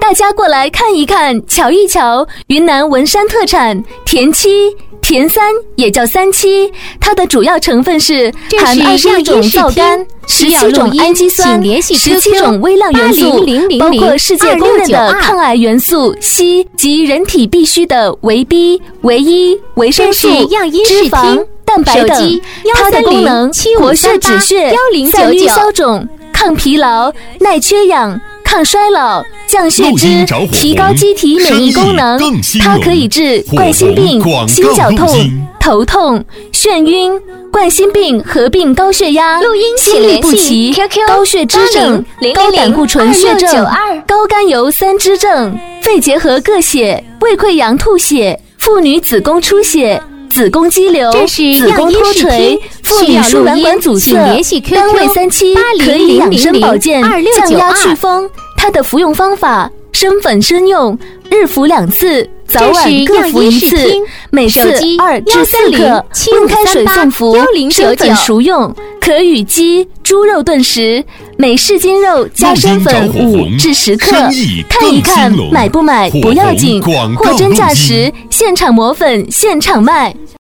大家过来看一看，瞧一瞧，云南文山特产田七。田三也叫三七，它的主要成分是含21种皂苷、17种氨基酸、17种微量元素，包括世界公认的抗癌元素硒及人体必需的维 B、维 E、维生素、脂肪、蛋白等。它的功能：活血止血、散瘀消肿、抗疲劳、耐缺氧、抗衰老、降血脂、提高机体免疫功能。它可以治冠心病、心绞痛、头痛、眩晕、冠心病合并高血压、心律不齐、高血脂症、高胆固醇血症、高甘油三脂症、肺结核各血、胃溃疡吐血、妇女子宫出血、子宫肌瘤、子宫脱垂、妇女输卵管阻塞。单位三七可以养生保健、降压祛风。它的服用方法：生粉生用，日服2次，早晚各服1次，每次2至4克，温开水送服，生粉熟用，可与鸡、猪肉炖食，每市斤肉加生粉5至10克。看一看，买不买不要紧，货真价实，现场磨粉，现场卖。